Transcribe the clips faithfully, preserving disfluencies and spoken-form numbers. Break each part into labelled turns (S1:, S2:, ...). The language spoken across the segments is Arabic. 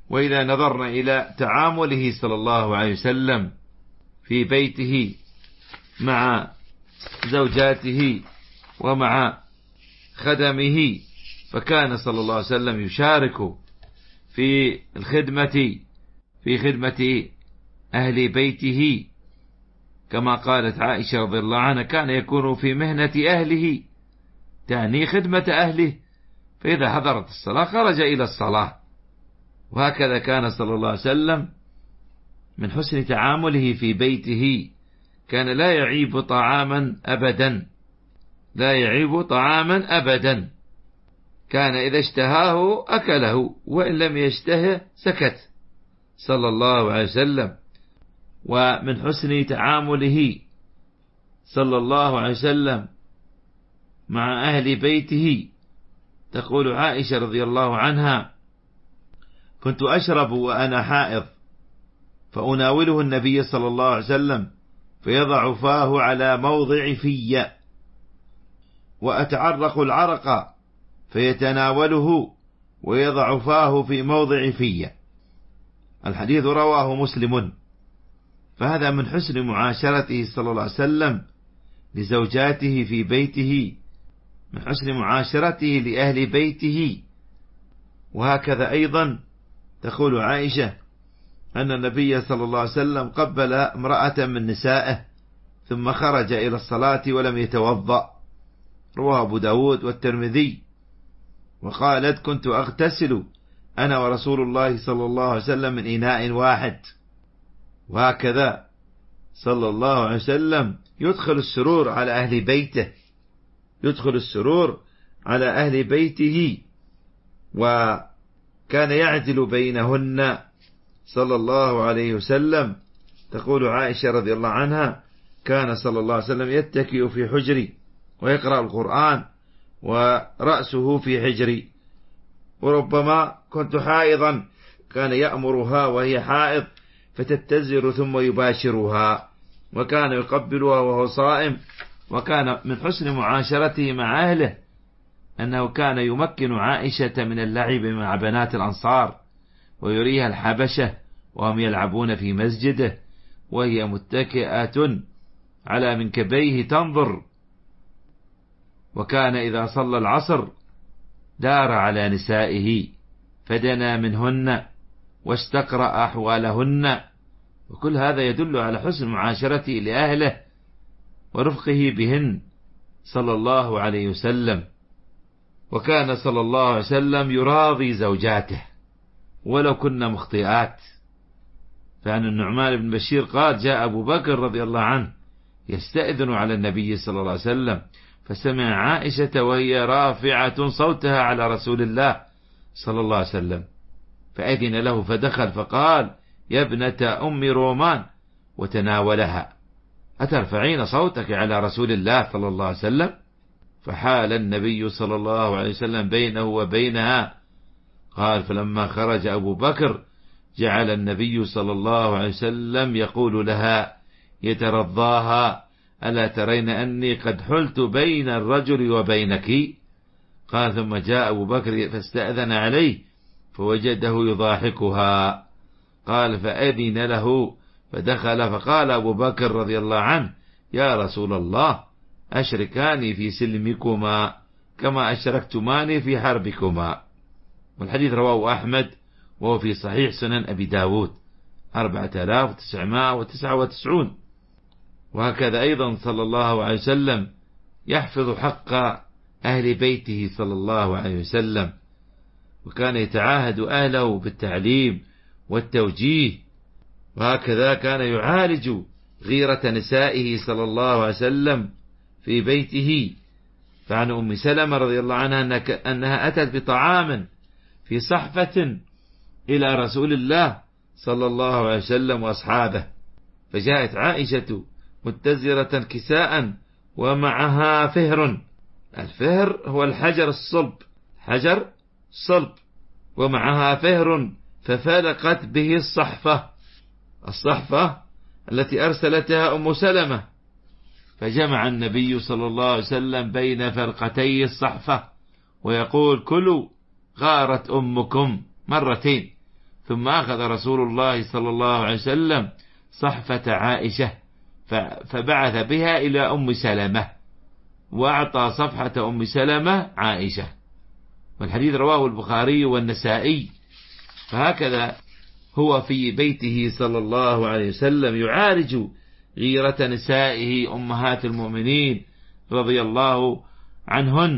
S1: وإذا نظرنا إلى تعامله صلى الله عليه وسلم في بيته مع زوجاته ومع خدمه، فكان صلى الله عليه وسلم يشارك في الخدمة في خدمة أهل بيته، كما قالت عائشة رضي الله عنها: كان يكون في مهنة أهله، تعني خدمة أهله، فإذا حضرت الصلاة خرج إلى الصلاة. وهكذا كان صلى الله عليه وسلم من حسن تعامله في بيته، كان لا يعيب طعاما أبدا، لا يعيب طعاما أبدا، كان إذا اشتهاه أكله، وإن لم يشتهه سكت صلى الله عليه وسلم. ومن حسن تعامله صلى الله عليه وسلم مع أهل بيته، تقول عائشة رضي الله عنها: كنت أشرب وأنا حائض، فأناوله النبي صلى الله عليه وسلم فيضع فاه على موضع في، وأتعرق العرق فيتناوله ويضع فاه في موضع في. الحديث رواه مسلم. فهذا من حسن معاشرته صلى الله عليه وسلم لزوجاته في بيته، من حسن معاشرته لأهل بيته. وهكذا أيضا تقول عائشة أن النبي صلى الله عليه وسلم قبل امرأة من نسائه ثم خرج إلى الصلاة ولم يتوضأ، رواه أبو داود والترمذي. وقالت: كنت أغتسل أنا ورسول الله صلى الله عليه وسلم من إناء واحد. وهكذا صلى الله عليه وسلم يدخل السرور على أهل بيته، يدخل السرور على أهل بيته، وكان يعدل بينهن صلى الله عليه وسلم. تقول عائشة رضي الله عنها: كان صلى الله عليه وسلم يتكئ في حجري ويقرأ القرآن ورأسه في حجري، وربما كنت حائضا كان يأمرها وهي حائض فتتزر ثم يباشرها، وكان يقبلها وهو صائم. وكان من حسن معاشرته مع أهله أنه كان يمكن عائشة من اللعب مع بنات الأنصار، ويريها الحبشة وهم يلعبون في مسجده وهي متكئة على منكبيه تنظر. وكان إذا صلى العصر دار على نسائه فدنا منهن واستقرأ أحوالهن، وكل هذا يدل على حسن معاشرته لأهله ورفقه بهن صلى الله عليه وسلم. وكان صلى الله عليه وسلم يراضي زوجاته ولو كنا مخطئات. فعن النعمان بن بشير قال: جاء أبو بكر رضي الله عنه يستأذن على النبي صلى الله عليه وسلم، فسمع عائشة وهي رافعة صوتها على رسول الله صلى الله عليه وسلم، فأذن له فدخل فقال: يا ابنة أم رومان، وتناولها: أترفعين صوتك على رسول الله صلى الله عليه وسلم؟ فحال النبي صلى الله عليه وسلم بينه وبينها. قال: فلما خرج أبو بكر جعل النبي صلى الله عليه وسلم يقول لها يترضاها: ألا ترين أني قد حلت بين الرجل وبينك؟ قال: ثم جاء أبو بكر فاستأذن عليه فوجده يضاحكها. قال: فأذن له فدخل، فقال أبو بكر رضي الله عنه: يا رسول الله، أشركاني في سلمكما كما أشركتماني في حربكما. والحديث رواه أحمد وهو في صحيح سنن أبي داود أربعة آلاف وتسعمائة وتسعة وتسعين. وهكذا أيضا صلى الله عليه وسلم يحفظ حق أهل بيته صلى الله عليه وسلم، وكان يتعاهد أهله بالتعليم والتوجيه. وهكذا كان يعالج غيرة نسائه صلى الله عليه وسلم في بيته. فعن أم سلمة رضي الله عنها أنها أتت بطعام في صحفة إلى رسول الله صلى الله عليه وسلم وأصحابه، فجاءت عائشة متزرة كساء ومعها فهر. الفهر هو الحجر الصلب، حجر صلب، ومعها فهر ففلقت به الصحفة، الصحفة التي أرسلتها أم سلمة. فجمع النبي صلى الله عليه وسلم بين فرقتي الصحفة ويقول: كلوا غارت أمكم مرتين. ثم أخذ رسول الله صلى الله عليه وسلم صحفة عائشة فبعث بها إلى أم سلمة وأعطى صفحة أم سلمة عائشة. والحديث رواه البخاري والنسائي. فهكذا هو في بيته صلى الله عليه وسلم يعالج غيرة نسائه أمهات المؤمنين رضي الله عنهن.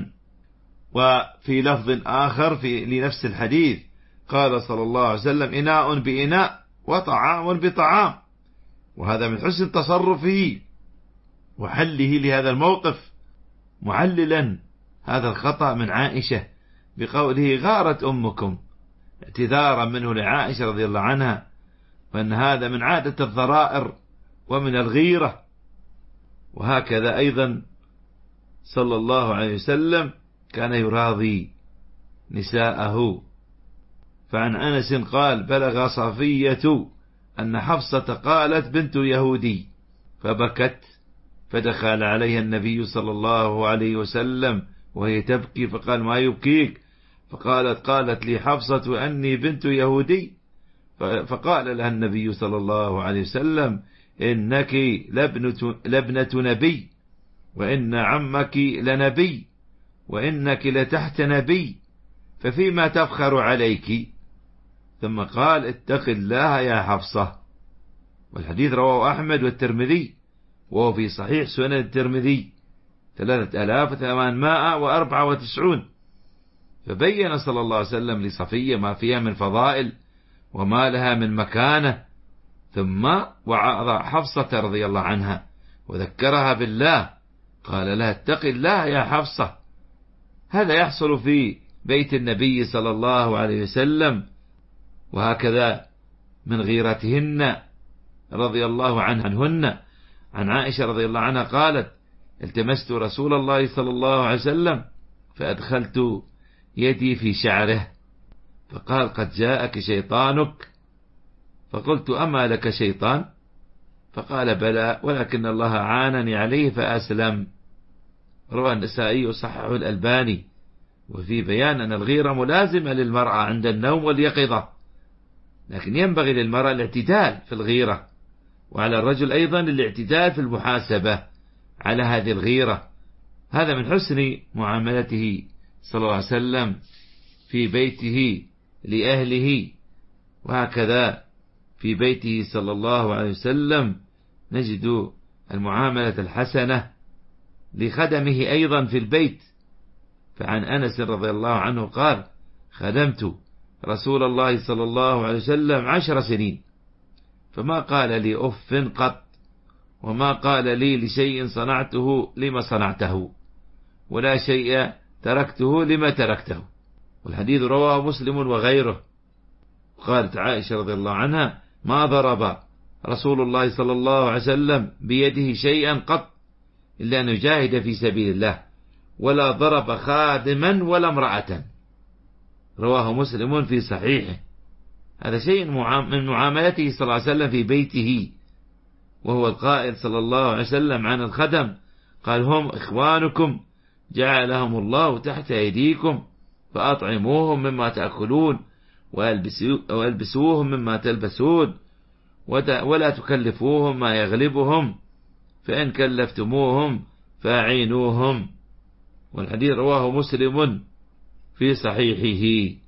S1: وفي لفظ آخر في لنفس الحديث قال صلى الله عليه وسلم: إناء بإناء وطعام بطعام. وهذا من حسن تصرفه وحله لهذا الموقف، معللا هذا الخطأ من عائشة بقوله: غارت أمكم، اعتذارا منه لعائشة رضي الله عنها، وأن هذا من عادة الضرائر ومن الغيرة. وهكذا أيضا صلى الله عليه وسلم كان يراضي نساءه. فعن أنس قال: بلغ صفية أن حفصة قالت: بنت يهودي، فبكت، فدخل عليها النبي صلى الله عليه وسلم وهي تبكي، فقال: ما يبكيك؟ فقالت: قالت لي حفصة أني بنت يهودي. فقال لها النبي صلى الله عليه وسلم: إنك لابنة, لابنة نبي، وإن عمك لنبي، وإنك لتحت نبي، ففيما تفخر عليك؟ ثم قال: اتق الله يا حفصة. والحديث رواه أحمد والترمذي، وهو في صحيح سنن الترمذي ثلاثة آلاف وثمانمائة وأربعة وتسعون. فبين صلى الله عليه وسلم لصفية ما فيها من فضائل وما لها من مكانة، ثم وعظ حفصة رضي الله عنها وذكرها بالله، قال لها: اتق الله يا حفصة. هذا يحصل في بيت النبي صلى الله عليه وسلم. وهكذا من غيرتهن رضي الله عنهن. عن عائشة رضي الله عنها قالت: التمست رسول الله صلى الله عليه وسلم فأدخلت يدي في شعره فقال: قد جاءك شيطانك. فقلت: أما لك شيطان؟ فقال: بلى، ولكن الله عانني عليه فأسلم. روى النسائي وصححه الألباني. وفي بيان أن الغيرة ملازمة للمرأة عند النوم واليقظة، لكن ينبغي للمرأة الاعتدال في الغيرة، وعلى الرجل أيضا الاعتدال في المحاسبة على هذه الغيرة. هذا من حسن معاملته صلى الله عليه وسلم في بيته لأهله. وهكذا في بيته صلى الله عليه وسلم نجد المعاملة الحسنة لخدمه أيضا في البيت. فعن أنس رضي الله عنه قال: خدمت رسول الله صلى الله عليه وسلم عشر سنين، فما قال لي أف قط، وما قال لي لشيء صنعته لما صنعته، ولا شيء تركته لما تركته. والحديث رواه مسلم وغيره. قالت عائشة رضي الله عنها: ما ضرب رسول الله صلى الله عليه وسلم بيده شيئا قط إلا أن يجاهد في سبيل الله، ولا ضرب خادما ولا امرأة. رواه مسلم في صحيحه. هذا شيء من معاملته صلى الله عليه وسلم في بيته. وهو القائل صلى الله عليه وسلم عن الخدم قال: هم إخوانكم جعلهم الله تحت أيديكم، فأطعموهم مما تأكلون وألبسوهم مما تلبسون، ولا تكلفوهم ما يغلبهم، فإن كلفتموهم فأعينوهم. والحديث رواه مسلم في صحيحه.